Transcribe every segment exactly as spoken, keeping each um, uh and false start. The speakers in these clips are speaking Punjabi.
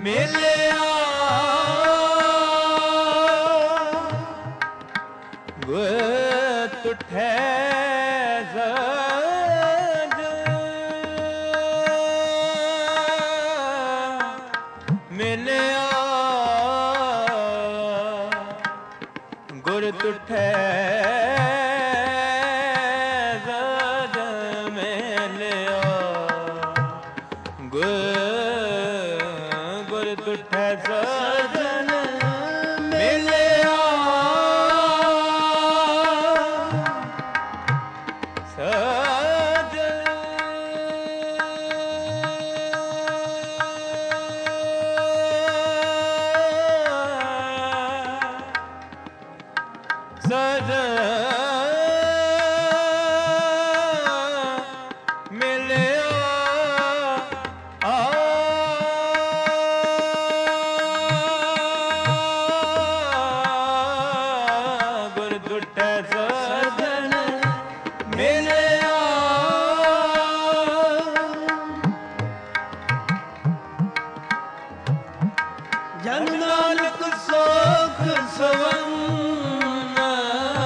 ਮਿਲਿਆ ਗੁਰ ਤੁਠੈ ਸਜ ਮਿਲਿਆ ਗੁਰ ਤੁਠੈ ਸਜ ਮਿਲਿਆ ਗੁਰ ਗੁਰ ਤੁਠੈ ਸਜਨ ਮਿਲਿਆ ਸਜਨ ਸਜਨ ਮਿਲਿਆ ਜਨ ਨਾਨਕ ਸੋਖ ਸਵੰਨਾ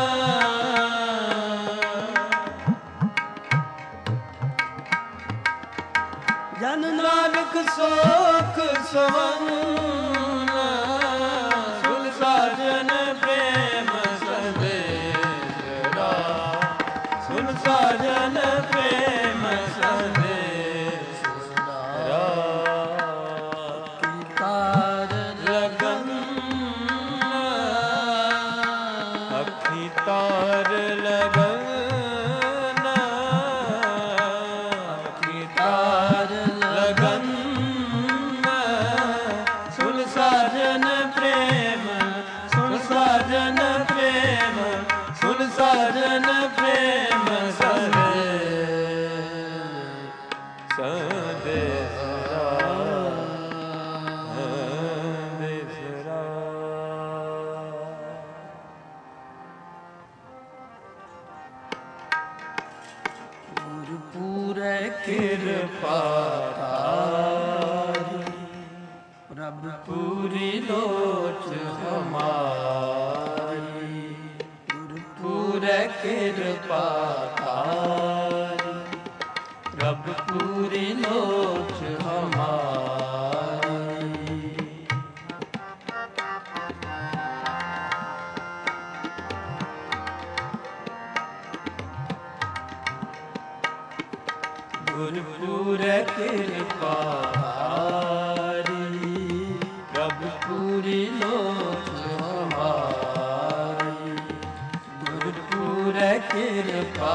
ਜਨ ਨਾਨਕ ਸੋਖ ਸਵੰਨਾ ਸੁਨ ਸਾਜਨ ਪ੍ਰੇਮ ਸੰਦੇਸ਼ਰਾ ਸੁਨ ਸਾਜਨ ਪ੍ਰੇਮ ਸੰਦੇਸ਼ਰਾ ਤਾਰ ਲਗਨ ਅੱਖੀ ਤਾਰ ਲਗਨ ਸੁਨ ਸਾਜਨ ਪ੍ਰੇਮ ਸੁਨ ਸਾਜਨ ਪ੍ਰੇਮ ਸੁਨ ਸਾਜਨ ਪ੍ਰੇਮ ਸਦੇ ਸਦੇ ਕਿਰਪਾ ਤਾਰੀ ਪ੍ਰਭ ਪੂਰੀ ਲੋਚ ਹਮਾਰੀ ਗੁਰਪੂਰੈ ਕਿਰਪਾ ਤਾਰੀ ਪ੍ਰਭ ਪੂਰੀ ਲੋਚ ਹਮਾਰੀ ਗੁਰਪੂਰੈ ਕਿਰਪਾ ਤਾਰੀ ਪ੍ਰਭ ਪੂਰੀ ਲੋਚ ਹਮਾਰੀ ਗੁਰਪੂਰੈ ਕਿਰਪਾ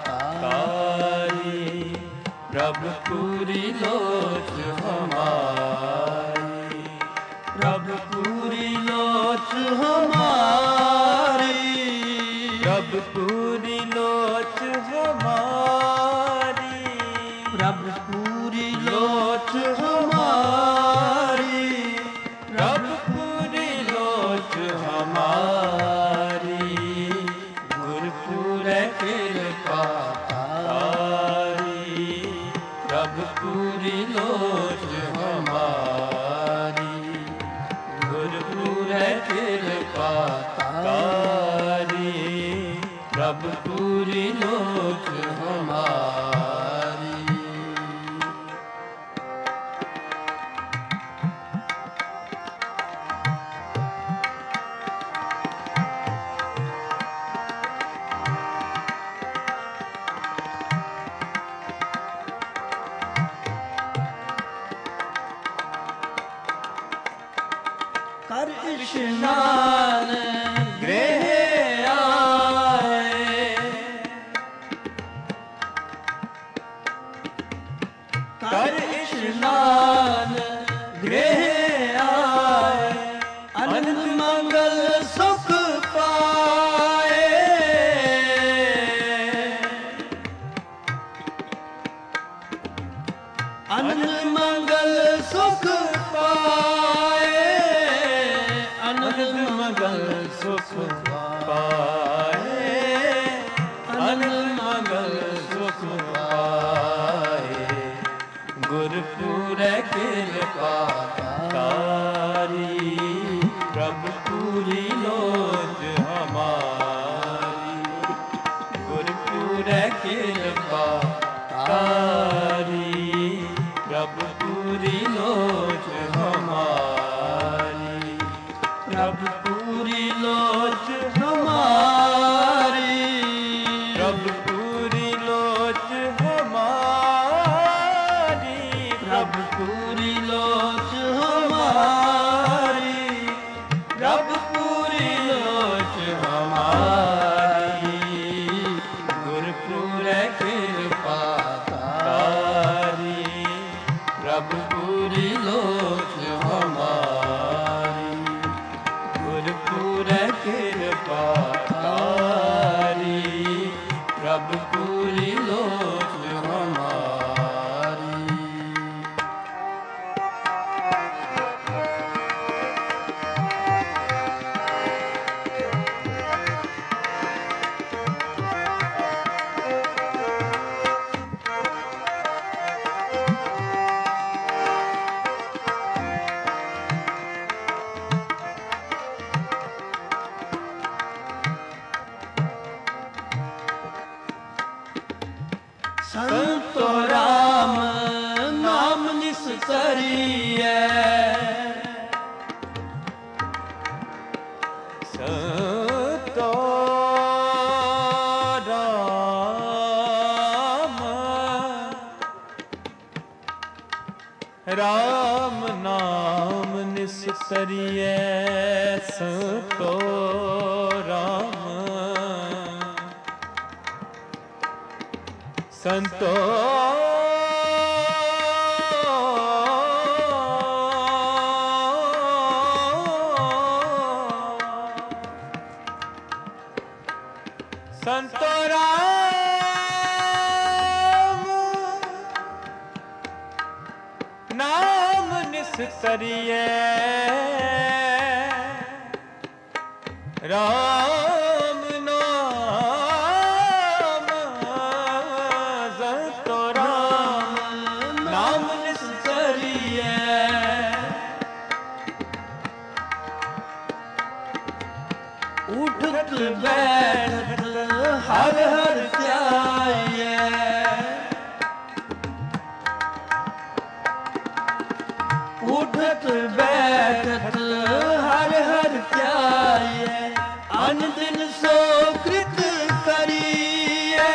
ਤਾਰੀ ਪ੍ਰਭ ਪੂਰੀ ਲੋਚ ਹਮਾਰੀ ਪ੍ਰਭ ਪੂਰੀ ਲੋਚ ਹਮਾਰੀ ਪ੍ਰਭ ਪੂਰੀ ਲੋਚ ਹਮਾਰੀ ਪ੍ਰਭ ਪੂਰੀ ਲੋਚ ਹਮਾਰੀ ਪ੍ਰਭ ਪੂਰੀ ਲੋਚ ਹਮਾਰੀ ਗੁਰਪੂਰੈ ਕਿਰਪਾ ਤਾਰੀ ਪ੍ਰਭ ਪੂਰੀ ਲੋਚ ਹਮਾਰੀ ਗੁਰਪੂਰੈ ਕਿਰਪਾ ਤਾਰੀ ਪ੍ਰਭ ਪੂਰੀ ਲੋਚ ਹਮਾਰੀ ਕਰ ਇਸ਼ਨਾਨ ਗ੍ਰਹਿ ਆਏ ਕਰ ਇਸ਼ਨਾਨ ਗ੍ਰਹਿ ਆਏ ਅਨੰਦ ਮੰਗਲ ਸੁਖ ਪਾਏ ਅਨੰਦ ਮੰਗਲ ਸੁਖ ਪਾਏ ਅਨੰਦ ਮੰਗਲ ਸੁਖ ਪਾਏ ਅਨੰਦ ਮੰਗਲ ਸੁਖ ਪਾਏ ਗੁਰਪੂਰੈ ਕਿਰਪਾ पूरी लोच हमारी, गुरपुर कृपा तारी, प्रभु पूरी लोच हमारी। संतो राम नाम निस्तरिय, संतो राम राम नाम निस्तरिय, संतो राम संतो संतो राम नाम निस्तरिय, राम नाम संतो राम नाम निस्तरिय, उठत बैठत हर हर ध्याये, उठत बैठत हर हर ध्याये, अन दिन सो कृत करिए,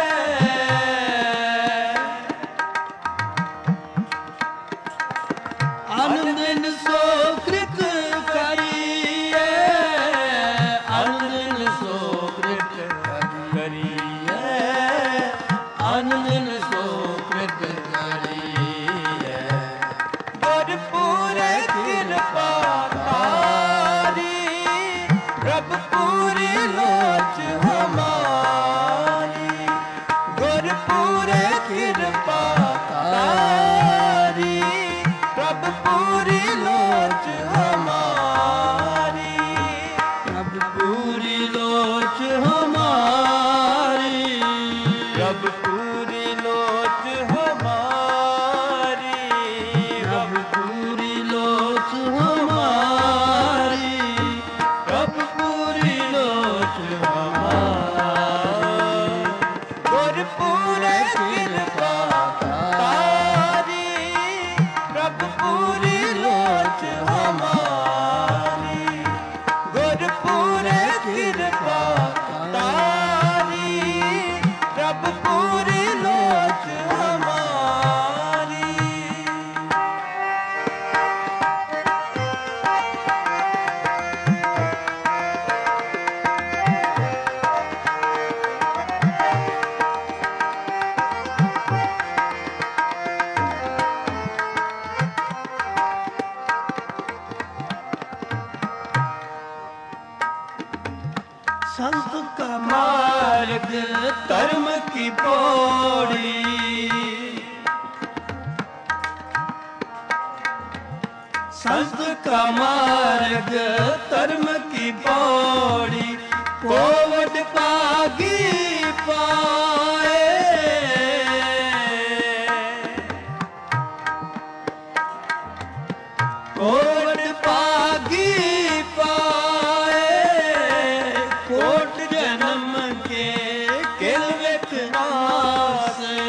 अन दिन सो कृत करिए, अन दिन सो कृत करिए, अन दिन सो कृत करिए, गुरपुर कृपा तारी, प्रभु पूरी लोच हमारी, गुरपुर कृपा तारी, प्रभु पूरी लोच हमारी, प्रभु पूरी लोच हमारी, प्रभु पूरी लोच हमारी, प्रभु पूरी लोच हमारी, प्रभु पूरी लोच हमारी, गुरपुर कृपा तारी, प्रभु पूरी लोच हमारी, गुरपुर कृपा तारी, प्रभु पूरी लोच हमारी। संत का मार्ग धर्म की पौड़ी, संत का मार्ग धर्म की पौड़ी, कोवट पागी पाए, कोवट पागी पाए, कोट जन्म के किलवत नासे,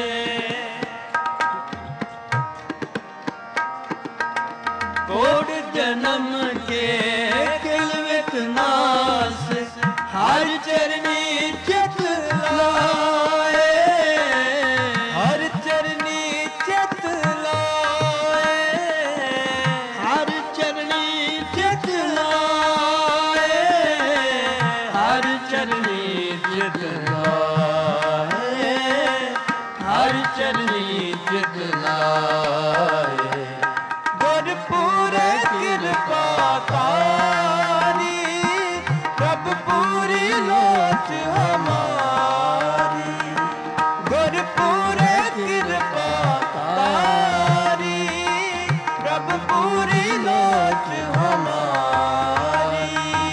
कोट जन्म के किलवत नास, हर चरनी चित लाए, हर चरनी चित लाए, हर चरनी चित लाए, हर चरनी चित लाए, हर चरनी चित लाए, ਗੁਰਪੁਰ ਕਿਰਪਾ ਤਾਰੀ, ਪ੍ਰਭ ਪੂਰੀ ਲੋਚ ਹਮਾਰੀ। ਗੁਰਪੁਰ ਕਿਰਪਾ ਤਾਰੀ, ਪ੍ਰਭ ਪੂਰੀ ਲੋਚ ਹਮਾਰੀ।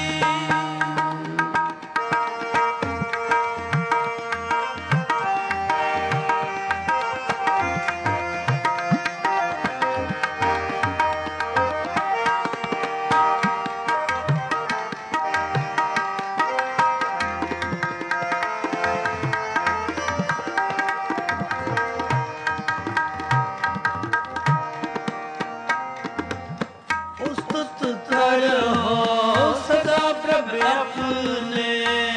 ਉਸਤਤ ਕਰੋ ਸਦਾ ਪ੍ਰਭ ਆਪਣੇ,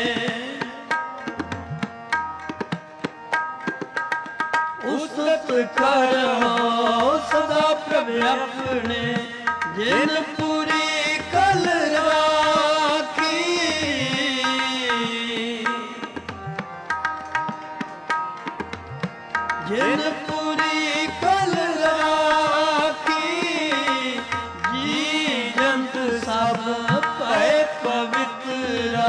ਉਸਤਤ ਕਰੋ ਸਦਾ ਪ੍ਰਭ ਆਪਣੇ। ਜਿਨ ਪੂਰੀ ਕਲ ਰਾਖੀ, ਜਿਨ ਪੂਰੀ ਕਲ ਰਾਖੀ, ਜੀ ਜੰਤ ਸਭ ਭੈ ਪਵਿੱਤਰਾ।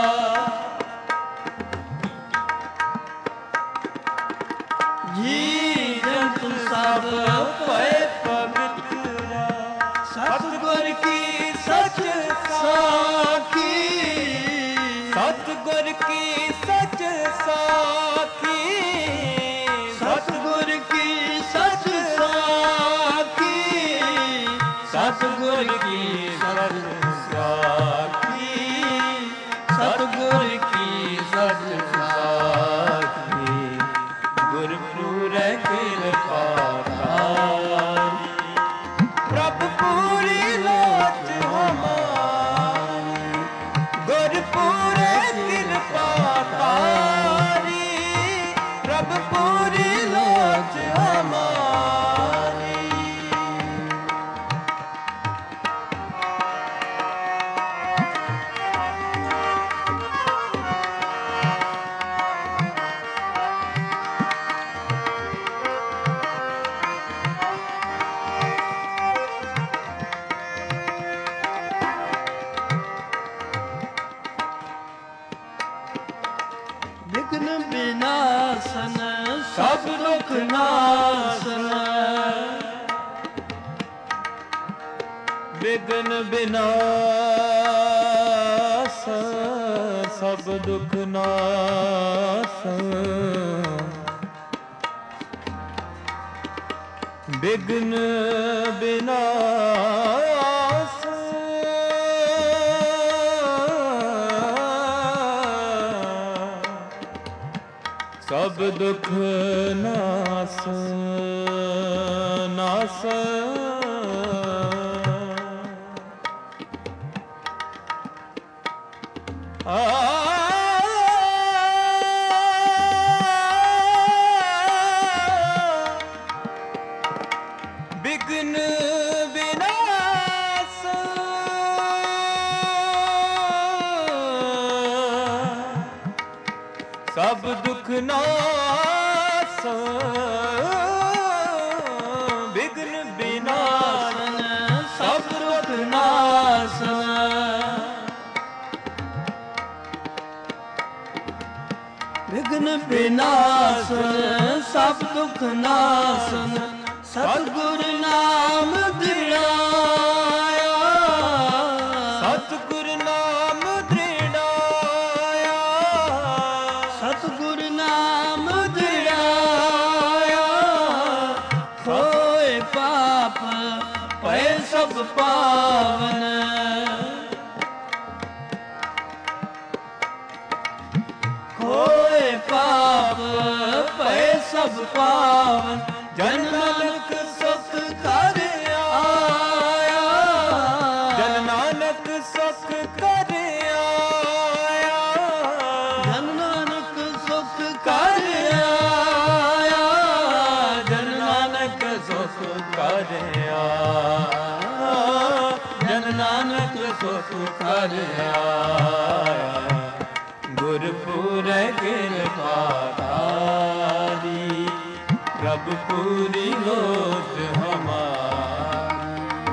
ਜੀ ਜੰਤ ਸਭ ਭੈ ਪਵਿੱਤਰਾ। ਸਤਿਗੁਰ ਕੀ ਸਚ ਸਾਖੀ, ਸਤਿਗੁਰ ਕੀ ਸਚ ਸਾਖੀ, ਸਤਿਗੁਰ ਕੀ ਸਚ ਸਾਖੀ, ਸਤਿਗੁਰ ਕੀ ਸਚ ਸਾਖੀ, ਸਤਿਗੁਰ ਕੀ ਸਚ ਸਾਖੀ। ਗੁਰਪੁਰ ਕਿਰਪਾ ਤਾਰੀ, ਪ੍ਰਭ ਪੂਰੀ ਲੋਚ ਹਮਾਰੀ। ਗੁਰਪੁਰ ਕਿਰਪਾ ਤਾਰੀ, ਪ੍ਰਭ ਪੂਰੀ ਲੋਚ ਹਮਾਰੀ। ਵਿਘਨ ਵਿਨਾਸ਼ਨ ਸਭ ਦੁਖ ਨਾਸ਼ਨ, ਵਿਘਨ ਵਿਨਾਸ਼ ਸਭ ਦੁਖ ਨਾਸ਼। ਵਿਘਨ ਵਿਨਾਸ਼ ਸਭ ਦੁਖ ਨਾਸ ਨਾਸ। ਆ ਵਿਘਨ ਵਿਨਾਸ਼ ਸਭ ਦੁਖ ਨਾਸ। ਵਿਘਨ ਵਿਨਾਸ਼ਨ ਸਭ ਦੁਖ ਨਾਸ। ਵਿਘਨ ਵਿਨਾਸ਼ਨ ਸਭ ਦੁਖ ਨਾਸ਼ਨ। ਸਤਿਗੁਰ ਨਾਮ ਦ੍ਰਿੜਾਇਆ, ਸਤਿਗੁਰ ਨਾਮ ਦ੍ਰਿੜਾਇਆ, ਸਤਿਗੁਰ ਨਾਮ ਦ੍ਰਿੜਾਇਆ। ਹੋਏ ਪਾਪ ਭਏ ਸਭ ਪਾਵਨ, ਹੋਏ ਪਾਪ ਭਏ ਸਭ ਪਾਵਨ। ਜਨ ਨਾਨਕ ਸੁਖ ਕਰ ਆਇਆ, ਜਨ ਨਾਨਕ ਸੁਖ ਕਰ ਆਇਆ, ਜਨ ਨਾਨਕ ਸੁਖ ਕਰ ਆਇਆ, ਜਨ ਨਾਨਕ ਸੁਖ ਕਰ ਆਇਆ, ਜਨ ਨਾਨਕ ਸੁਖ ਕਰ ਆਇਆ। ਗੁਰਪੁਰ ਕਿਰਪਾ ਤਾਰੀ, ਪ੍ਰਭ ਪੂਰੀ ਲੋਚ ਹਮਾਰੀ।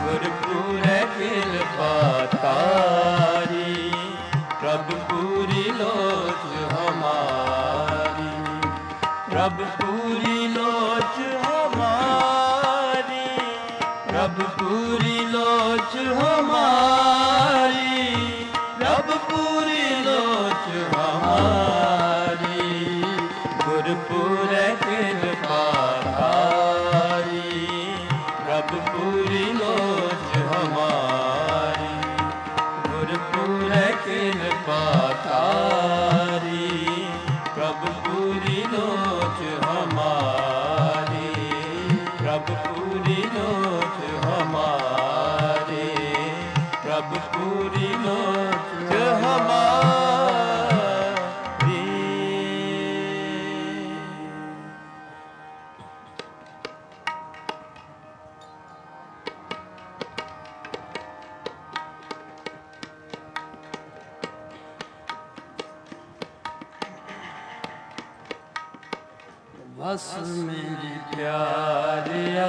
ਗੁਰਪੂਰੈ ਕਿਰਪਾ ਤਾਰੀ, ਪ੍ਰਭ ਪੂਰੀ ਲੋਚ ਹਮਾਰੀ, ਪ੍ਰਭ ਪੂਰੀ ਲੋਚ ਹਮਾਰੀ, ਪ੍ਰਭ ਪੂਰੀ ਲੋਚ ਹਮਾਰੀ, ਪ੍ਰਭ ਪੂਰੀ ਲੋਚ ਹਮਾਰੀ, ਗੁਰਪੂਰੈ ਕਿਰਪਾ ਤਾਰੀ, ਪ੍ਰਭ ਪੂਰੀ ਲੋਚ ਹਮਾਰੀ, ਗੁਰਪੂਰੈ ਕਿਰਪਾ ਤਾਰੀ, ਪ੍ਰਭ ਪੂਰੀ ਲੋਚ ਹਮਾਰੀ, ਪ੍ਰਭ ਪੂਰੀ ਲੋਚ ਹਮਾਰੀ, ਪ੍ਰਭ ਪੂਰੀ ਲੋਚ ਹਮਾਰੀ। ਵਸ ਮੇਰੀ ਪਿਆਰਿਆ,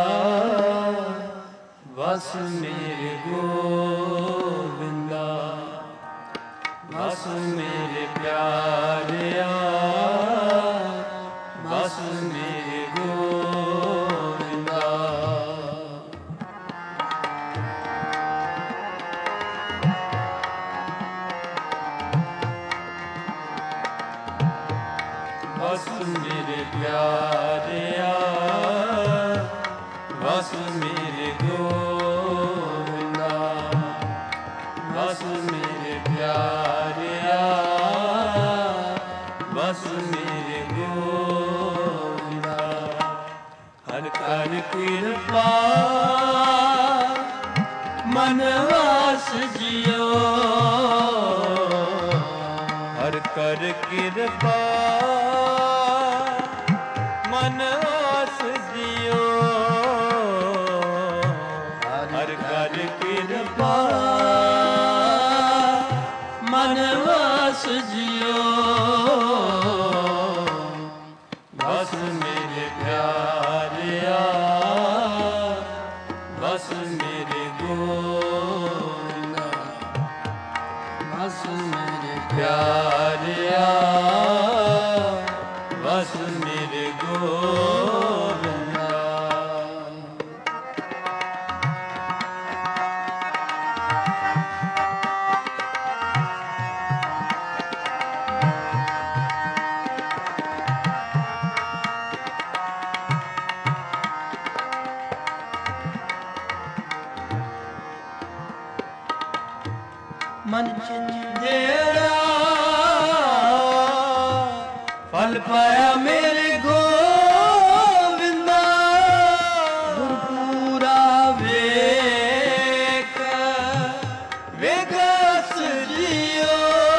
ਵਸ ਮੇਰੇ ਗੋਬਿੰਦਾ, ਵਸ ਮੇਰੇ ਪਿਆਰਿਆ, ਵਸ ਮੇਰੇ ਗੋਬਿੰਦਾ। ਵਸ ਮੇਰੇ ਪਿਆਰਿਆ, ਵਸ ਮੇਰੇ ਗੋਬਿੰਦਾ, ਵਸ ਮੇਰੇ ਪਿਆਰਿਆ, ਵਸ ਮੇਰੇ ਗੋਬਿੰਦਾ। ਹਰਿ ਕਰ ਕਿਰਪਾ ਮਨ ਵਾਸ ਜਿਉ, ਹਰਿ ਕਰ ਕਿਰਪਾ ਮਨ ਵਾਸ ਜਿਉ, ਹਰਿ ਕਰ ਕਿਰਪਾ ਮਨ ਵਾਸ ਜਿਉ। ਵਸ ਮੇਰੇ ਪਿਆਰਿਆ, ਵਸ ਮੇਰੇ ਗੋਬਿੰਦਾ, ਵਸ ਮੇਰੇ ਪਿਆਰਿਆ, ਵਸ ਮੇਰੇ ਗੋਬਿੰਦਾ। ਮਨ ਚਿੰਦਿਆ ਫਲ ਪਾਇਆ ਮੇਰੇ ਗੋਬਿੰਦਾ, ਗੁਰਪੂਰਾ ਵੇਖ ਵੇਖਸ ਜਿਉ।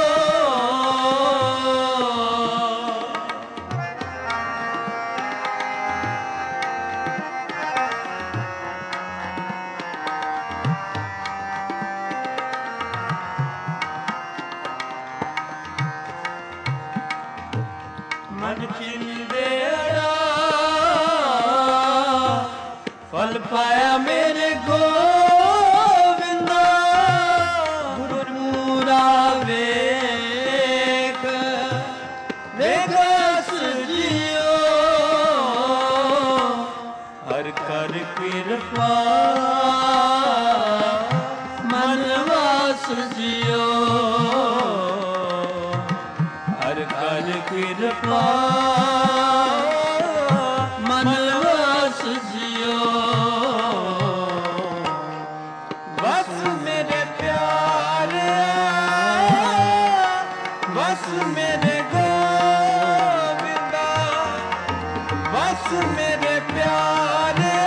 ਮਨ ਚਿੰਦਿਆ ਫਲ ਪਾਇਆ ਮੇਰੇ ਗੋਬਿੰਦਾ, ਗੁਰਪੂਰਾ ਵੇਖ ਵੇਖਸ ਜਿਉ। ਹਰਿ ਕਰ ਕਿਰਪਾ ਮਨ ਵਾਸ ਜਿਉ, ਹਰਿ ਕਰ ਕਿਰਪਾ ਮਨ ਵਾਸ ਜਿਉ। ਵਸ ਮੇਰੇ ਪਿਆਰਿਆ, ਵਸ ਮੇਰੇ ਗੋਬਿੰਦਾ, ਵਸ ਮੇਰੇ ਪਿਆਰਿਆ,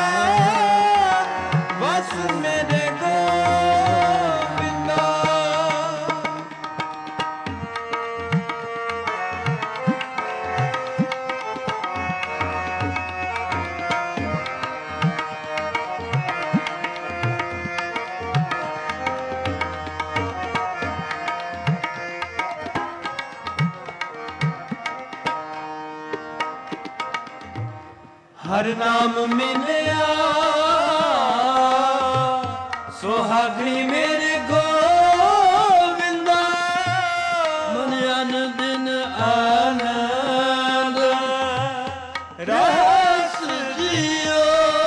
ਵਸ ਮੇਰੇ ਗੋਬਿੰਦਾ। ਹਰ ਨਾਮ ਮਿਲਿਆ ਸੁਹਾਗਣੀ ਮੇਰੇ ਗੋਵਿੰਦਾ ਮਨ ਅਨ ਦਿਨ ਆਨੰਦ ਰਸ ਜੀਓ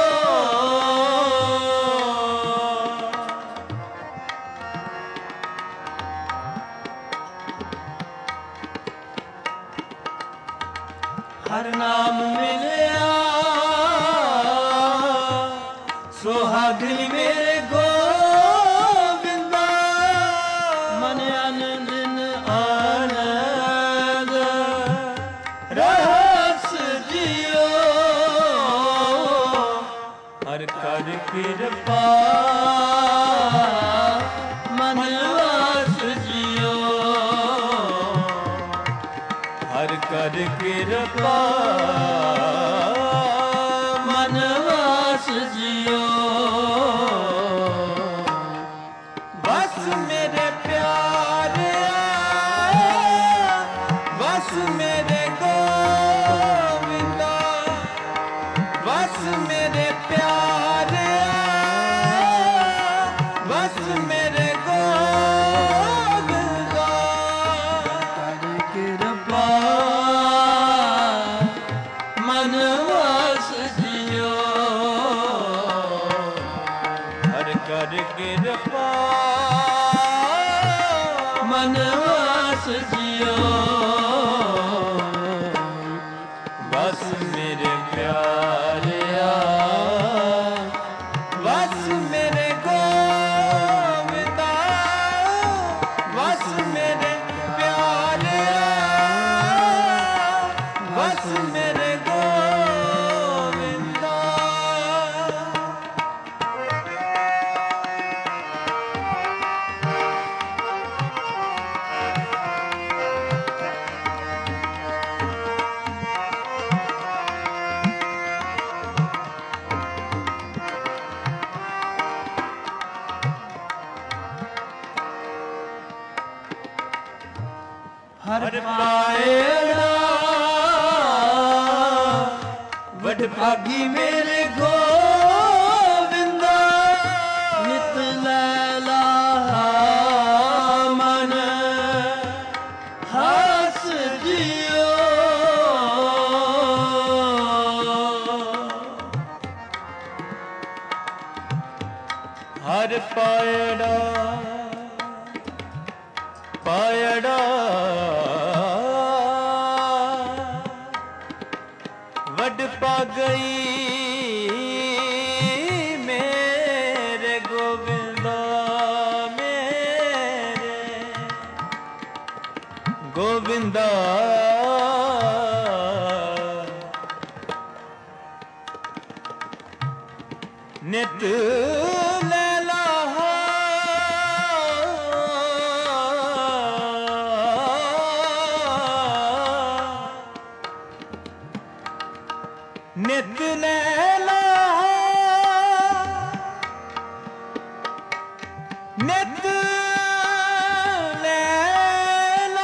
ਹਰ ਨਾਮ ਮਿਲਿਆ ਸੁਹਾਗਣੀ ਮੇਰੇ ਗੋਵਿੰਦਾ ਮਨ ਅਨ ਦਿਨ ਆਨੰਦ ਰਸ ਜੀਓ ਹਰ ਕਰ ਕਿਰਪਾ ਮਨ ਵਾਸ ਜਿਉ ਹਰ ਕਰ ਕਿਰਪਾ ਮਨ ਵਾਸ ਜਿਉ ਬਸ ਮੇਰੇ ਪਿਆਰਿਆ ਬਸ ਮੇਰੇ ਗੋਵਿੰਦਾ ਬਸ ਮੇਰੇ ਪਿਆਰਿਆ ਬਸ ਮੇਰੇ ਗੋਵਿੰਦਾ ਕਰ ਕਿਰਪਾ ਮਨ ਵਾਸ ਜਿਉ ਹਰ ਕਰ ਕਿਰਪਾ ਮਨ ਵਾਸ ਜਿਉ ਬਸ ਮੇਰੇ ਪਿਆਰਿਆ ਬਸ ਮੇਰੇ ਗੋਵਿੰਦਾ ਬਸ ਮੇਰੇ ਪਿਆਰਿਆ ਬਸ ਮੇਰੇ ਗੋਵਿੰਦਾ ਹਰ ਹਰ ਪਾਏੜਾ ਵਡ ਭਾਗੀ ਮੇਰੇ ਗੋਵਿੰਦਾ ਨਿਤ ਲੈਲਾ ਮਨ ਹਸ ਜਿਓ ਹਰ ਪਾਏੜਾ ਪਾਏੜਾ ਵੱਡ ਪਾ ਗਈ ਮੇਰੇ ਗੋਬਿੰਦਾ ਮੇਰੇ ਗੋਬਿੰਦਾ ਨਿਤ ਲੈਲਾ ਨਿਤ ਲੈਲਾ ਨਿਤ ਲੈਲਾ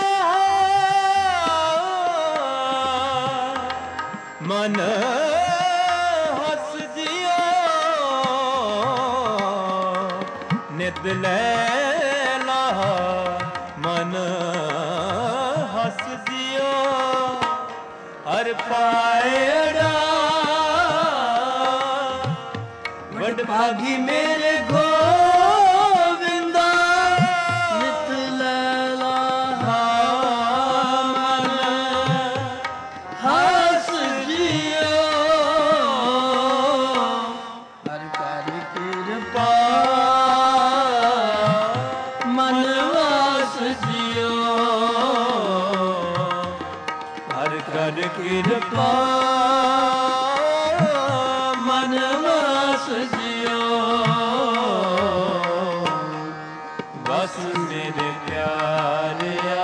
ਮਨ ਹਸ ਜਿਓ ਨਿਤ ਲੈਲਾ ਮਨ ਹਸ ਜਿਓ ਹਰ ਪਾਏੜਾ ਵਡ ਭਾਗੀ ਮੇਰੇ ਗੋਵਿੰਦਾ ਨਿਤ ਲੈਲਾ ਮਨ ਹਸ ਜਿਉ ਹਰ ਕਰ ਕਿਰਪਾ ਮਨ ਵਾਸ ਜਿਉ ਹਰ ਕਰ ਕਿਰਪਾ ਮਨ ਵਾਸ ਜਿਉ ਬਸ ਮੇਰੇ ਪਿਆਰਿਆ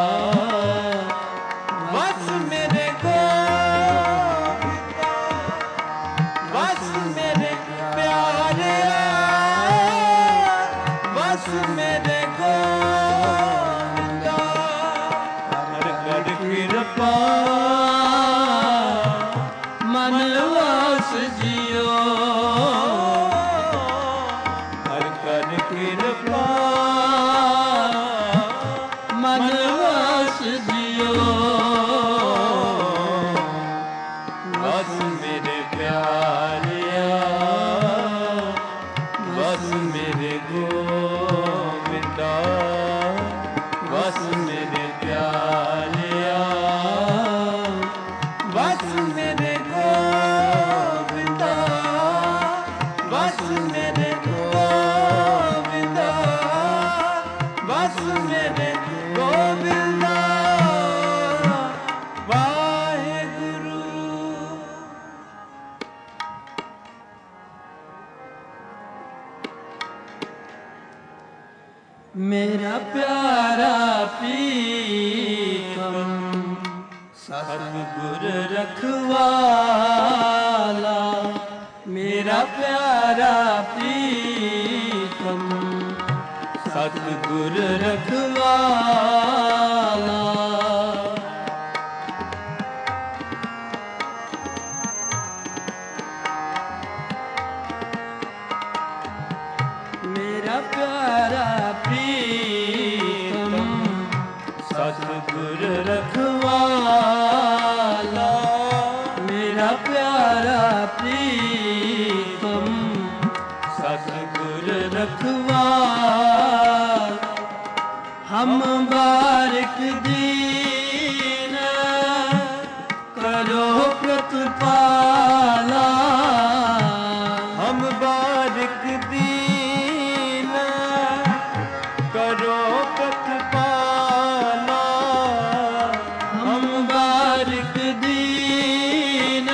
ਬਸ ਮੇਰੇ ਗੋਵਿੰਦਾ ਬਸ ਮੇਰੇ ਪਿਆਰਿਆ ਬਸ ਮੇਰੇ ਗੋਵਿੰਦਾ ਹਰ ਕਰ ਕਿਰਪਾ ਮੇਰੇ ਗੋਬਿੰਦਾ ਬਸ ਮੇਰੇ ਗੋਬਿੰਦਾ ਵਾਹਿਗੁਰੂ। ਮੇਰਾ ਪਿਆਰਾ ਪ੍ਰੀਤਮ ਸਤਿਗੁਰ ਰਖਵਾਲਾ, ਮੇਰਾ ਪਿਆਰਾ ਪ੍ਰੀਤਮ ਸਤਿਗੁਰ ਰਖਵਾਲਾ। ਮੇਰਾ ਪਿਆਰਾ ਪ੍ਰੀਤਮ ਸਤਿਗੁਰ ਰਖਵਾਲਾ, ਮੇਰਾ ਪਿਆਰਾ ਪ੍ਰੀਤਮ ਸਤਿਗੁਰ ਰਖਵਾਲਾ। ਹਮ ਬਾਰਿਕ ਦੀਨ ਕਰੋ ਪ੍ਰਤਪਾਲਾ, ਹਮ ਬਾਰਿਕ ਦੀਨ ਕਰੋ ਪ੍ਰਤਪਾਲਾ, ਹਮ ਬਾਰਿਕ ਦੀਨ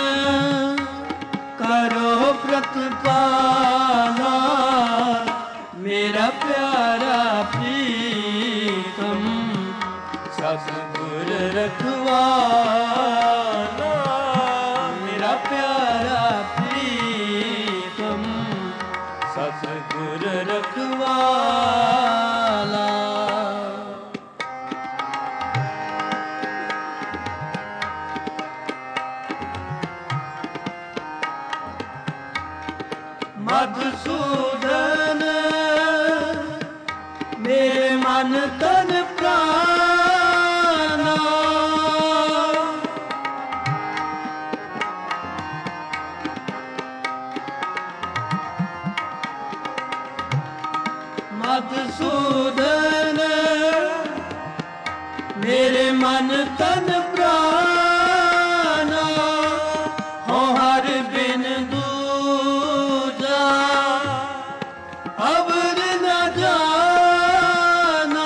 ਕਰੋ ਪ੍ਰਤਪਾਲਾ। ਮੇਰਾ ਪਿਆਰਾ ਪ੍ਰੀਤਮ ਸਤਿਗੁਰ ਰਖਵਾਲਾ, ਮੇਰਾ ਪਿਆਰਾ ਪ੍ਰੀਤਮ ਸਤਿਗੁਰ ਰਖਵਾਲਾ। ਮਧੂਸੂਦਨ ਮੇਰੇ ਮਨ ਤਨ ਪ੍ਰਾਨਾ, ਮਧੂਸੂਦਨ ਮੇਰੇ ਮਨ ਤਨ ਪ੍ਰਾਨਾ। ਹੋ ਹਰ ਬਿਨ ਦੂਜਾ ਅਵਰ ਨ ਜਾਨਾ,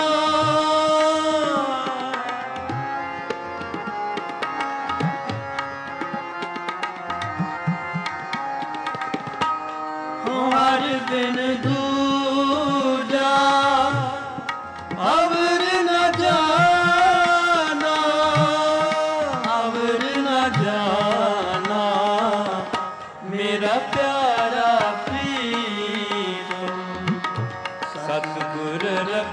ਹੋ ਹਰ ਬਿਨ ਦੂਜਾ ਅਵਰ ਨ ਜਾਨਾ, ਅਵਰ ਨ ਜਾਨਾ। ਮੇਰਾ ਪਿਆਰਾ ਪ੍ਰੀਤਮ ਸਤਿਗੁਰ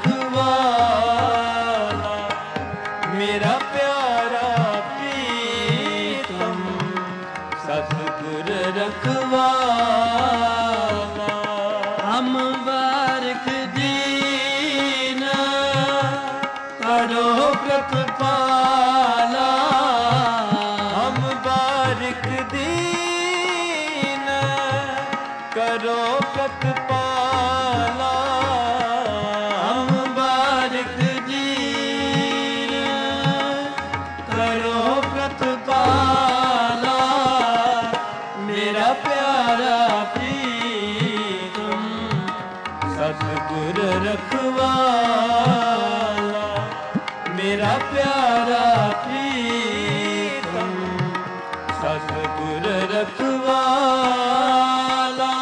ਰਖਵਾਲਾ, ਮੇਰਾ ਪਿਆਰਾ ਪ੍ਰੀਤਮ ਸਤਿਗੁਰ ਰਖਵਾਲਾ। ਹਮ ਬਾਰਿਕ ਦੀਨ ਕਰੋ ਪ੍ਰਤਪਾਲਾ, ਹਮ ਬਾਰਿਕ ਦੀਨ ਕਰੋ ਪ੍ਰਤਪਾਲਾ, ਹਮ ਬਾਰਿਕ ਦੀਨ ਕਰੋ ਪ੍ਰਤਪਾਲਾ। ਮੇਰਾ ਪਿਆਰਾ ਪ੍ਰੀਤਮ ਸਤਿਗੁਰ ਰਖਵਾਲਾ, ਮੇਰਾ ਪਿਆਰਾ ਪ੍ਰੀਤਮ ਸਤਿਗੁਰ ਰਖਵਾਲਾ।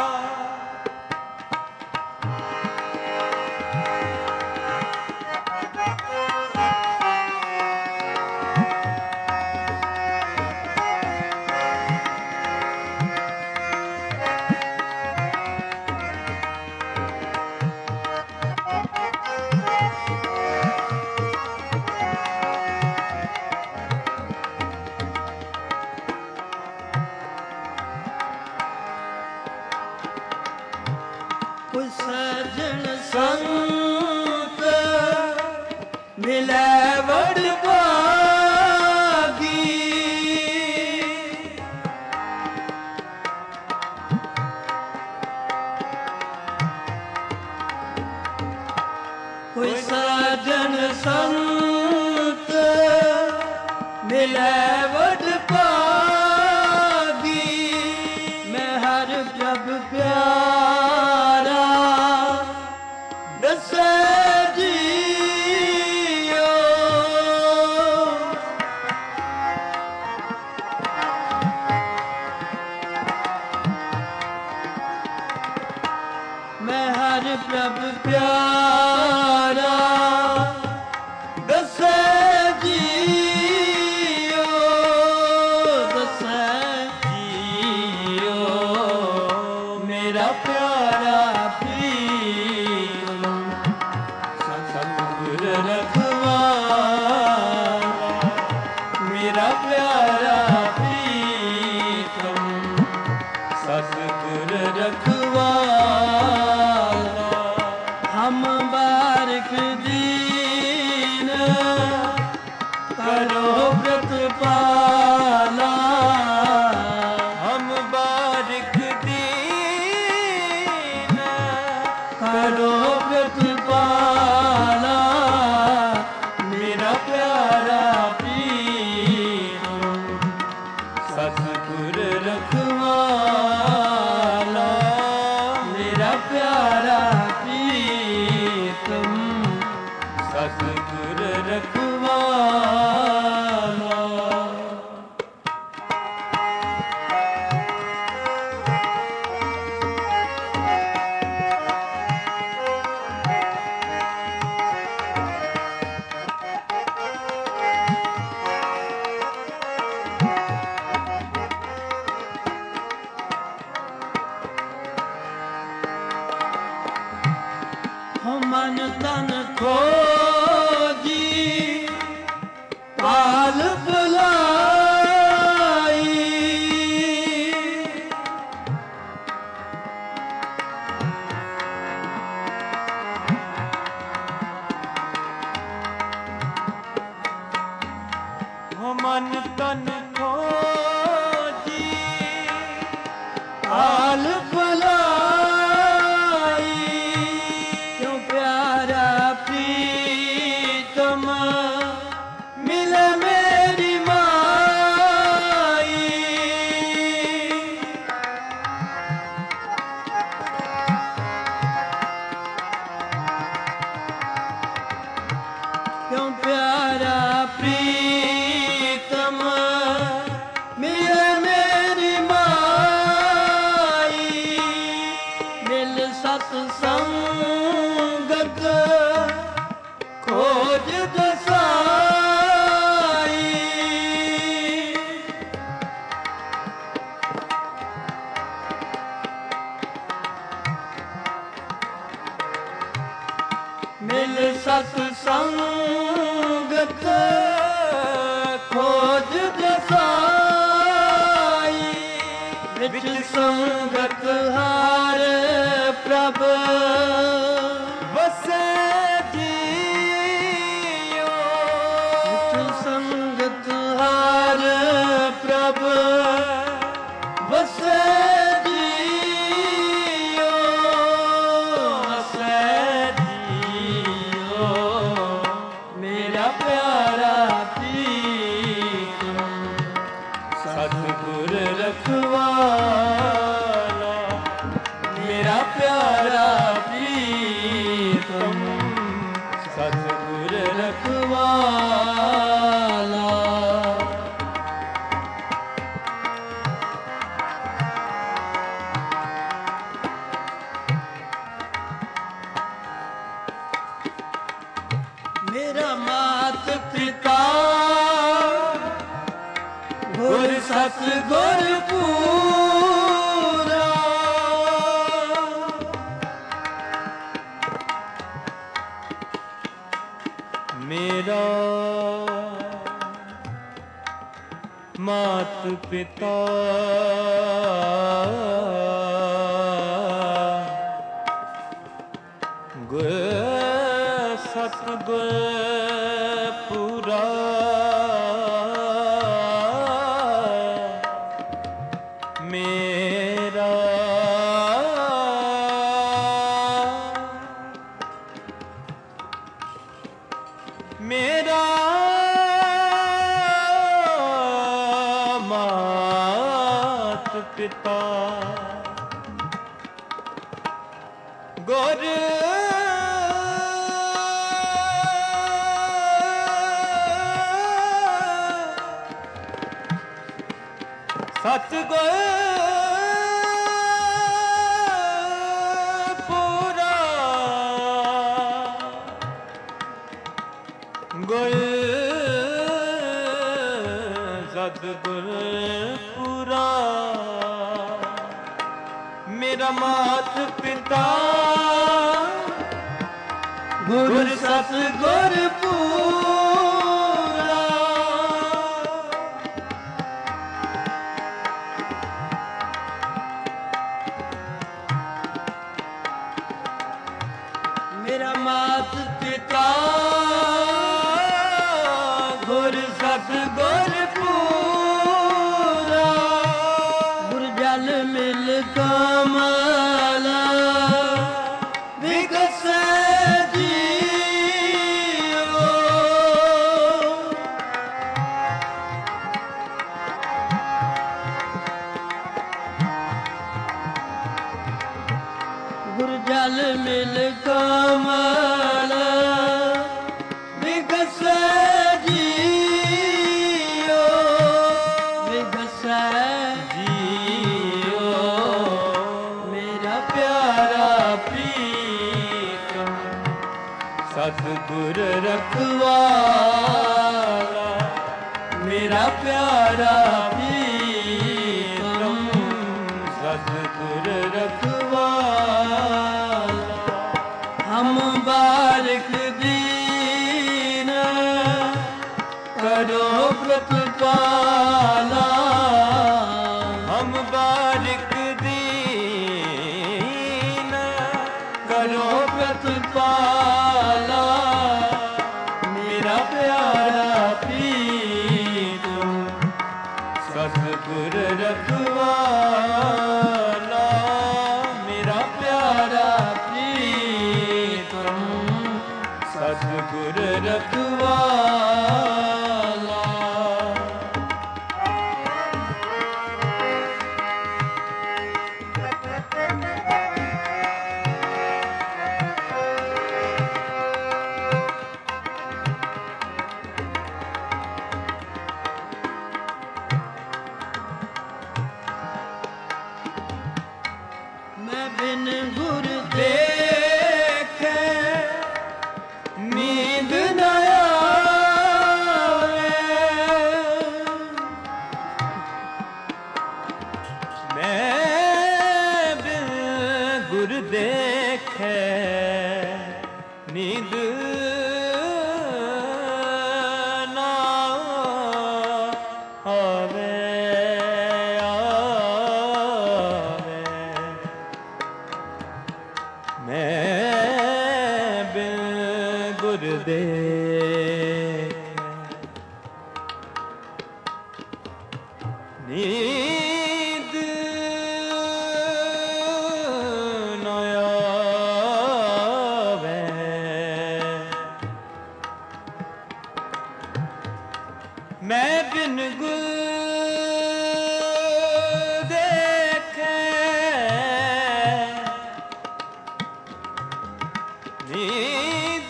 ਕੋਈ ਸਜਣ ਸੰਤ ਮਿਲੈ ਵਡ ਭਾਗੀ, ਕੋਈ ਸਜਣ ਸੰਤ ਮਿਲੈ ਵਡ ਭਾਗੀ। ਮੈਂ ਹਰ ਪ੍ਰਭ ਪਿਆਰ ਮੈਂ ਹਰ ਪ੍ਰਭ ਪਿਆਰਾ ਦਸੈ ਜੀਓ ਦਸੈ ਜੀਓ ਮੇਰਾ ਪਿਆਰਾ ਪ੍ਰੀਤਮ ਸਤਿਗੁਰ ਰਖਵਾਲਾ ਮੇਰਾ ਪਿਆਰਾ ਪ੍ਰੀਤਮ ਸਤਿਗੁਰ ਰਖਵਾਲਾ ਹਮ ਬਾਰਿਕ ਦੀਨ ਕਰੋ ਪ੍ਰਤਪਾਲਾ ਹਮ ਬਾਰਿਕ ਦੀਨ ਕਰੋ ਪ੍ਰਤਪਾਲਾ ਮੇਰਾ ਪਿਆਰਾ ਪ੍ਰੀਤਮ ਸਤਿਗੁਰ ਰਖਵਾਲਾ ਮੇਰਾ ਪਿਆਰਾ ਪ੍ਰੀਤਮ ਸਤਿਗੁਰ ਰਖਵਾਲਾ ਹੋ ਮਨ ਤਨ ਖੋਜੀ ਪਾਲ ਬੁਲਾਈ ਹੋ ਮਨ ਤਨ ਖੋਜੀ ਪਾਲ ਬੁਲਾਈ ਕਿਉਂ ਪਿਆਰਾ ਪ੍ਰੀਤਮ ਮਿਲੇ ਮੇਰੀ ਮਾਈ ਕਿਉਂ ਪਿਆਰਾ ਪ੍ਰੀਤਮ ਮਿਲੇ ਮੇਰੀ ਮਾਈ ਮਿਲ ਸਤ ਸੰਗਤ ਖੋਜ ਦਸਾਈ ਮਿਲ ਸਤ ਸੰਗਤ ਖੋਜ ਦਸਾਈ ਵਿੱਚ ਸੰਗਤ ਹਾਰ ਪ੍ਰਭ ਵਸੈ ਜੀਓ ਵਿੱਚ ਸੰਗਤ ਹਾਰ ਪ੍ਰਭ ਵਸੈ ਜੀਓ ਵਸੈ ਜੀਓ ਮੇਰਾ ਪਿਆਰਾ ਪ੍ਰੀਤਮ ਸਤਿਗੁਰ ਰਖਵਾਲਾ ਮੇਰਾ ਪਿਆਰਾ ਪ੍ਰੀਤਮ ਸਤਿਗੁਰ ਰਖਵਾਲਾ ਮੇਰਾ ਮਾਤ ਪਿਤਾ ਗੁਰ ਸਤ ਗੁਰ ਪੂਰਾ ਮੇਰਾ ਮਾਤ ਪਿਤਾ ਗੁਰ ਸਤ ਗੁਰ ਪੂਰਾ ਮੇਰਾ ਮੇਰਾ ਮਾਤ ਪਿਤਾ ਗੁਰ ਸਤ ਗੁਰ ਪੂਰਾ ਗੁਰ ਸਤਿਗੁਰ ਪੂਰਾ ਮੇਰਾ ਮਾਤ ਪਿਤਾ ਗੁਰ ਸਤਿਗੁਰ ਪੂਰਾ ਮੇਰਾ ਮਾਤ ਪਿਤਾ ਗੁਰ ਸਤਿਗੁਰ ਪੂਰਾ ਗੁਰ ਜਲ ਮਿਲ ਕਮਲ ਵਿਗਸੈ ਜਲ ਮਿਲ ਕਮਲ ਵਿਗਸੈ ਜੀਓ ਵਿਗਸੈ ਜੀਓ ਮੇਰਾ ਪਿਆਰਾ ਪ੍ਰੀਤਮ ਸਤਿਗੁਰ ਰਖਵਾਲਾ ਮੇਰਾ ਪਿਆਰਾ ਪ੍ਰੀਤਮ ਸਤਿਗੁਰ ਰਖਵਾਲਾ ਹਮ ਬਾਰਿਕ ਦੀਨ ਕਰੋ ਪ੍ਰਤਪਾਲਾ ਹਮ ਬਾਰਿਕ ਦੀਨ ਕਰੋ ਪ੍ਰਤਪਾਲਾ ਮੇਰਾ ਪਿਆਰਾ ਪ੍ਰੀਤਮ ਸਤਿਗੁਰ ਰਖਵਾਲਾ ਮੇਰਾ ਪਿਆਰਾ ਸਤਿਗੁਰ ਰਖਵਾਲਾ ਮੈਂ ਬਿਨ ਗੁਰ ਦੇਖੇ ਨੀਂਦ ਨ ਆਵੇ ਮੈਂ ਬਿਨ ਗੁਰ ਦੇਖੇ ਨੀਂਦ ਨਾ ਆਵੇ ਆਵੇ ਮੈਂ ਬਿਨ ਗੁਰ ਦੇਖੇ ਨੀਂਦ ਨ ਆਵੇ ਮੈਂ ਬਿਨ ਗੁਰ ਦੇਖੇ ਨੀਂਦ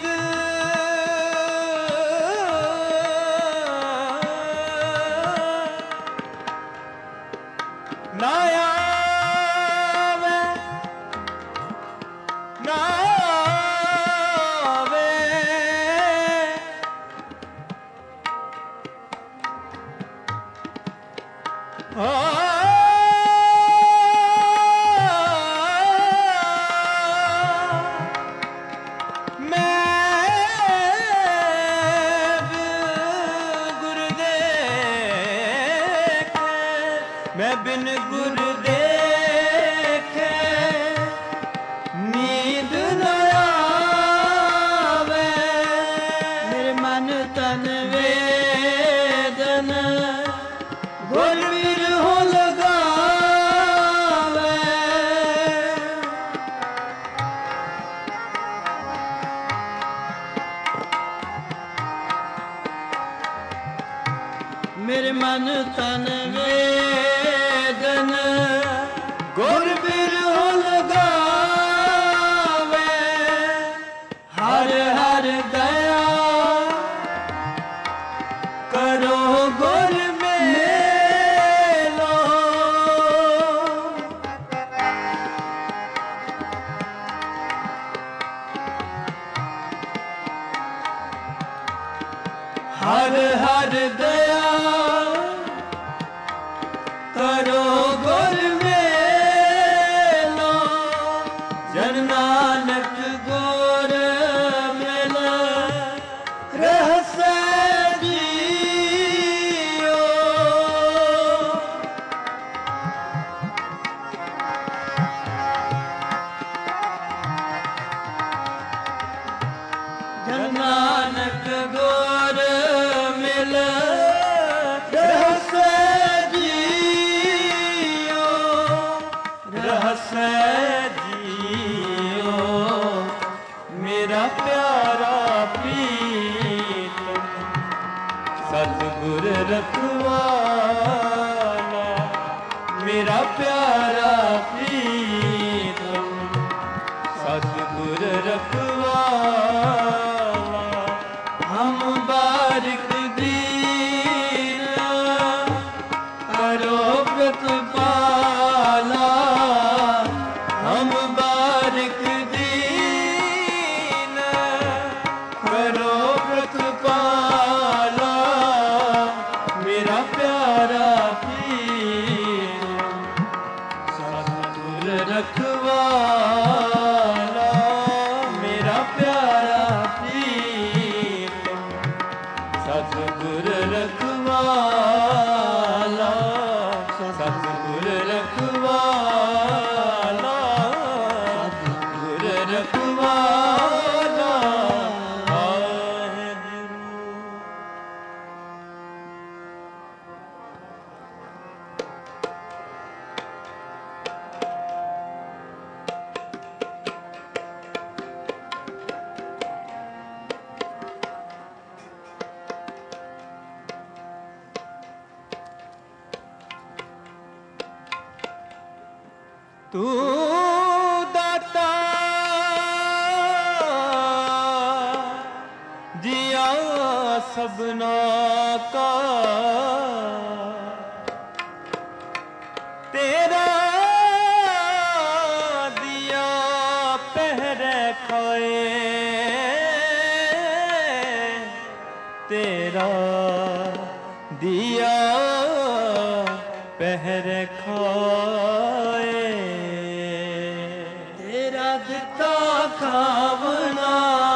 ਨਾ ਆਵੇ ਨਾ ਆਵੇ ਮੈਂ ਬਿਨ ਗੁਰ ਦੇਖੇ ਨੀਂਦ ਨ ਆਵੇ ਮੇਰੇ ਮਨ ਤਨ ਵੇਦਨ ਗੁਰ ਬਿਰਹੁ ਲਗਾਵੇ ਮੇਰੇ ਮਨ ਤਨ ਵੇਦਨ ਗੁਰ ਬਿਰਹੁ ਲਗਾਵੇ ਹਰ ਹਰ ਦਇਆ ਕਰੋ ਗੁਰ ਮੇਲੋ ਹਰ ਦਇਆ ਕਰੋ ਗੁਰ ਮੇਲੋ ਜਨ ਨਾਨਕ ਗੁਰ ਮਿਲ ਰਹਸੈ ਜੀਓ ਜਨ ਨਾਨਕ ਗੁਰ ਮਿਲ ਰਹਸੈ ਜੀਓ ਰਹਸੈ ਜੀਓ ਮੇਰਾ ਪਿਆਰਾ ਪ੍ਰੀਤਮ ਸਤਿਗੁਰ ਰਖਵਾਲਾ ਮੇਰਾ ਪਿਆਰਾ ਪ੍ਰੀਤਮ ਸਤਿਗੁਰ ਰਖਵਾਲਾ ਹਮ ਬਾਰਿਕ ਦੀਨ ਕਰੋ ਪ੍ਰਤਪਾਲਾ ਹਮ ਬਾਰਿਕ ਦੀਨ ਕਰੋ ਪ੍ਰਤਪਾਲਾ ਮੇਰਾ ਪਿਆਰਾ ਪ੍ਰੀਤਮ ਸਤਿਗੁਰ ਰਖਵਾਲਾ ਮੇਰਾ ਪਿਆਰਾ ਪ੍ਰੀਤਮ ਸਤਿਗੁਰ ਰਖਵਾਲਾ ਸਤਿਗੁਰ ਰਖਵਾਲਾ ਸਤਿਗੁਰ ਰਖਵਾਲਾ ਵਾਹਿਗੁਰੂ। ਤੂੰ ਦਾਤਾ ਦਿਆ ਸਭਨਾ ਕਾ ਤੇਰਾ ਦਿਆ ਪਹਿਰੇ ਖਾਏ ਤੇਰਾ ਦਿਆ ਪਹਿਰੇ ਖਾਏ ਤੇਰਾ ਦਿੱਤਾ ਖਾਵਣਾ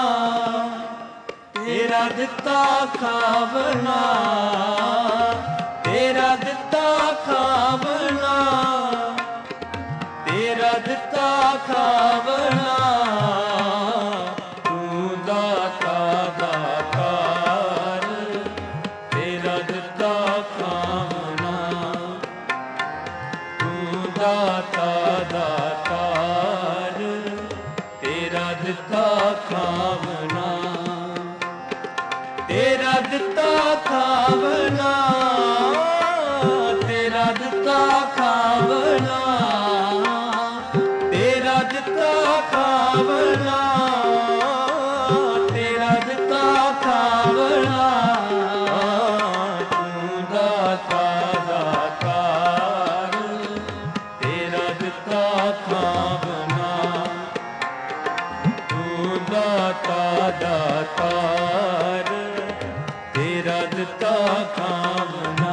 ਤੇਰਾ ਦਿੱਤਾ ਖਾਵਣਾ ਤੇਰਾ ਦਿੱਤਾ ਖਾਵਣਾ ਤੇਰਾ ਦਿੱਤਾ ਖਾਵਣਾ ਤੂੰ ਦਾਤਾ ਦਾਤਾਰ ਤੇਰਾ ਦਿੱਤਾ ਖਾਵਣਾ ਤੂੰ ਦਾਤਾ ਦਾਤਾਰ ਤੇਰਾ ਦਿੱਤਾ ਖਾਵਣਾ ਤੇਰਾ ਦਿੱਤਾ ਖਾਵਣਾ ਤੇਰਾ ਦਿੱਤਾ ਖਾਵਣਾ ਤੇਰਾ ਦਿੱਤਾ ਖਾਵਣਾ ਤੇਰਾ ਦਿੱਤਾ ਖਾਵਣਾ ਤੂੰ ਦਾਤਾ ਦਾਤਾਰ ਤੇਰਾ ਦਿੱਤਾ ਖਾਵਣਾ ਤੂੰ ਦਾਤਾ ਦਾਤਾਰ ਤੇਰਾ ਦਿੱਤਾ ਖਾਵਣਾ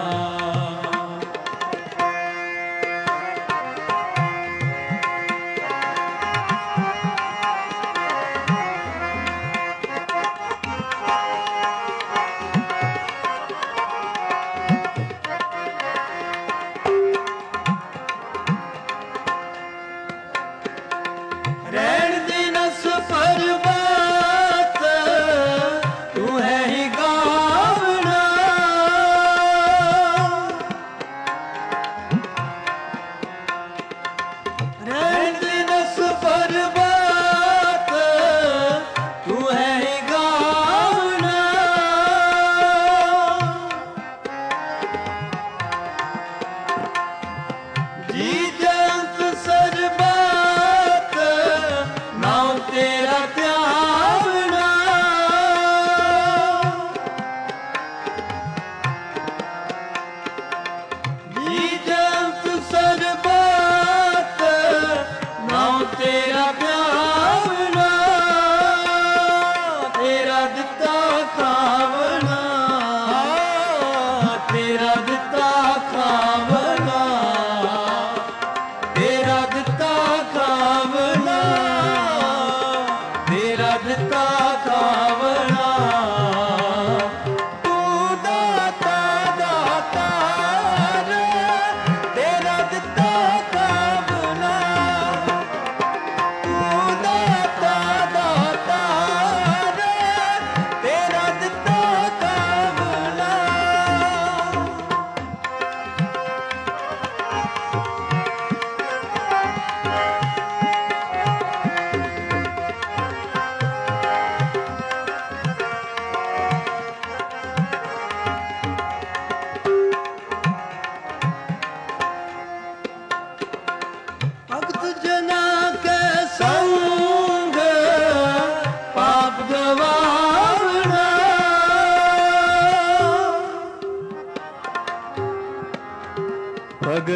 ਰਹਿਣ ਦੇ ਨਸ ਪਰਬਾਤ ਤੂੰ ਹੈ ਹੀ ਗਾਵਣਾ ਰਹਿਣ ਦੇ ਨਸ ਪਰਬਾਤ ਤੂੰ ਹੈ ਹੀ ਗਾਵਣਾ ਜੀ ਜੰਤ ਸਰਬਾਤ ਨਾਮ ਤੇਰਾ ਧਿਆਵਣਾ ਜੀ ਜੰਤ ਸਰਬਾਤ ਨਾਮ ਤੇਰਾ ਧਿਆਵਣਾ ਤੇਰਾ ਦਿੱਤਾ ਖਾਵਣਾ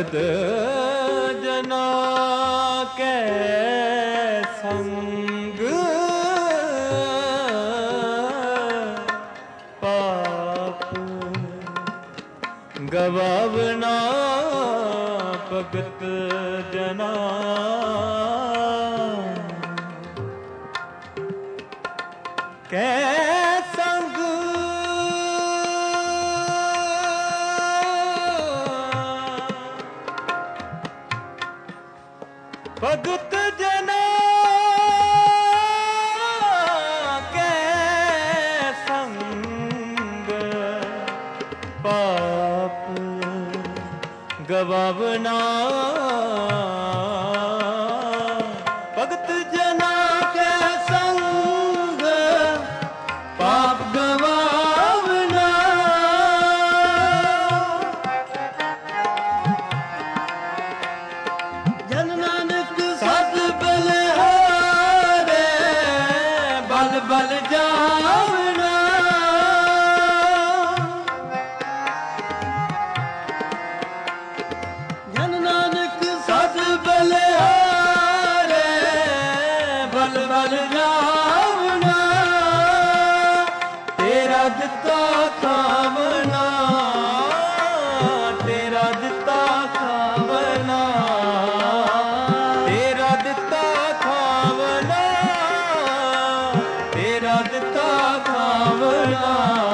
ਭਗਤ ਜਨਾ ਕੈ ਸੰਗ ਪਾਪ ਗਵਾਵਨਾ ਭਗਤ ਜਨਾ ਕੈ ਸੰਗ ਭਗਤ ਜਨਾ ਕੈ ਸੰਗ ਪਾਪ ਗਵਾਵਨਾ ਭਗਤ ਜਨਾ ਕੈ ਸੰਗ ਪਾਪ ਗਵਾਵਨਾ ਜਨ ਨਾਨਕ ਸਤ ਬਲਿਹਾਰੇ ਬਲ ਬਲ ਜਾਵਨਾ ਜਨ ਨਾਨਕ ਸਤ ਬਲਿਹਾਰੇ ਬਲ ਬਲ ਜਾਵਨਾ ਤੇਰਾ ਦਿੱਤਾ ਖਾਵਨਾ ਤੇਰਾ ਦਿੱਤਾ ਖਾਵਨਾ ਤੇਰਾ ਦਿੱਤਾ ਖਾਵਨਾ ਤੇਰਾ ਦਿੱਤਾ ਖਾਵਨਾ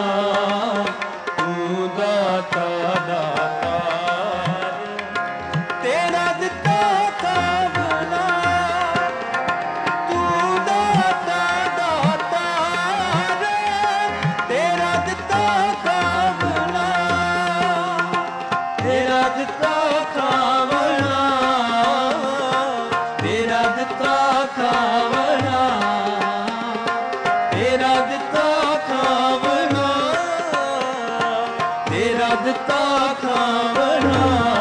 ਤੂੰ ਦਾਤਾ ਦਾਤਾਰ ਤੇਰਾ ਦਿੱਤਾ ਖਾਵਨਾ ਤੂੰ ਦਾਤਾ ਦਾਤਾਰ ਤੇਰਾ ਦਿੱਤਾ ਖਾਵਨਾ ਤੇਰਾ ਦਿੱਤਾ ਖਾਵਨਾ ਤੇਰਾ ਦਿੱਤਾ ਖਾਵਨਾ ਤੇਰਾ ਦਿੱਤਾ ਖਾਵਨਾ ਤੇਰਾ ਦਿੱਤਾ ਖਾਵਨਾ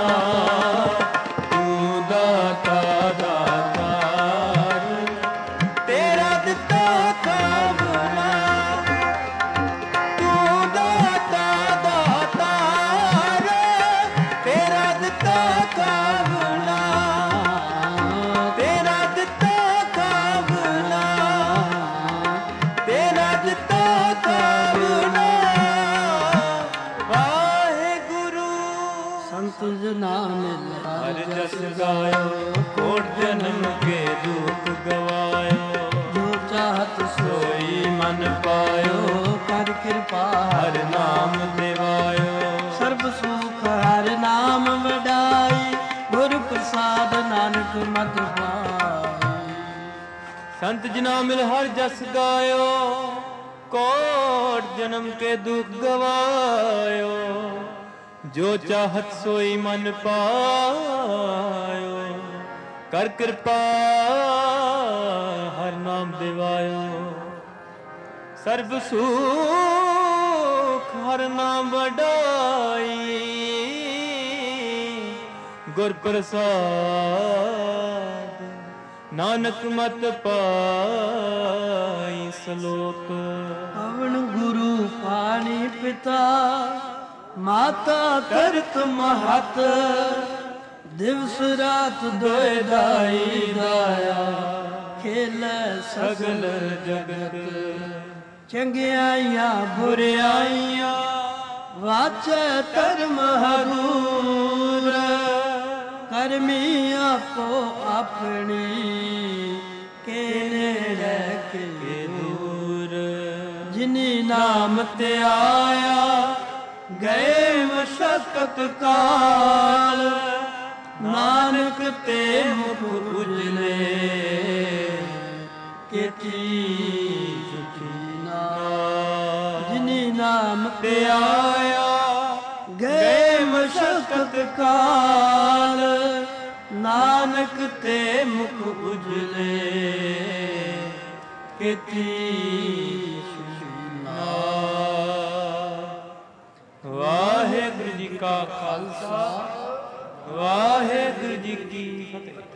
ਤੂੰ ਦਾਤਾ ਦਾਤਾਰ ਤੇਰਾ ਦਿੱਤਾ ਖਾਵਨਾ ਤੂੰ ਦਾਤਾ ਦਾਤਾਰ ਤੇਰਾ ਦਿੱਤਾ ਖਾਵਨਾ ਤੇਰਾ ਦਿੱਤਾ ਖਾਵਨਾ ਤੇਰਾ ਦਿੱਤਾ ਖਾਵਨਾ ਵਾਹਿਗੁਰੂ ਸੰਤ ਜਨਾ ਮਿਲ ਹਰਿ ਜਸ ਗਾਇਓ ਕੋਟ ਜਨਮ ਕੇ ਦੁਖ ਗਵਾਇਓ ਜੋ ਚਾਹਤ ਸੋਈ ਮਨ ਪਾਇਓ ਕਰ ਕਿਰਪਾ ਹਰਿ ਨਾਮ ਦਿਵਾਇਓ ਸਰਬ ਸੁਖ ਹਰਿ ਨਾਮ ਵਡਾਈ ਗੁਰ ਪ੍ਰਸਾਦ ਨਾਨਕ ਮਤ ਪਾਈ ਸੰਤ ਜਨਾ ਮਿਲ ਹਰ ਜਸ ਗਾਇਓ ਕੋਟ ਜਨਮ ਕੇ ਦੁਖ ਗਵਾਇਓ ਜੋ ਚਾਹਤ ਸੋਈ ਮਨ ਪਾਇਓ ਕਰ ਕਿਰਪਾ ਹਰਿ ਨਾਮ ਦਿਵਾਇਓ ਸਰਬ ਸੁਖ ਹਰਿ ਨਾਮ ਵਡਾਈ ਗੁਰ ਪ੍ਰਸਾਦ ਨਾਨਕ ਮਤ ਪਾਈ ਸਲੋਕ ਪਵਨ ਗੁਰੂ ਪਾਣੀ ਪਿਤਾ ਮਾਤਾ ਕਰਤ ਮਹਤ ਦਿਵਸ ਰਾਤ ਦੋਇ ਦਾਈ ਦਾਇਆ ਖੇਲੇ ਸਗਲ ਜਗਤ ਚੰਗਿਆਈਆਂ ਬੁਰਿਆਈਆਂ ਵਾਚੈ ਧਰਮ ਹਰੂਰ ਕਰਮੀ ਆਪੋ ਆਪਣੀ ਕੇ ਨੇੜੇ ਕੇ ਦੂਰ ਜਿਨੀ ਨਾਮ ਤੇ ਆਇਆ ਗਏ ਮਸ਼ਕਤ ਕਾਲ ਨਾਨਕ ਤੇ ਮੁਖ ਉਜਲੇ ਕੀਤੀ ਸੁਖੀ ਨਾਮ ਜਿਨੀ ਨਾਮ ਤੇ ਆਇਆ ਗਏ ਮਸ਼ਕਤ ਕਾਲ ਨਾਨਕ ਤੇ ਮੁਖ ਉਜਲੇ ਕੀਤੀ ਸੁਖੀ ਨਾਮ ਵਾਹਿਗੁਰੂ ਜੀ ਕਾ ਖਾਲਸਾ ਵਾਹਿਗੁਰੂ ਜੀ ਕੀ ਫਤਿਹ।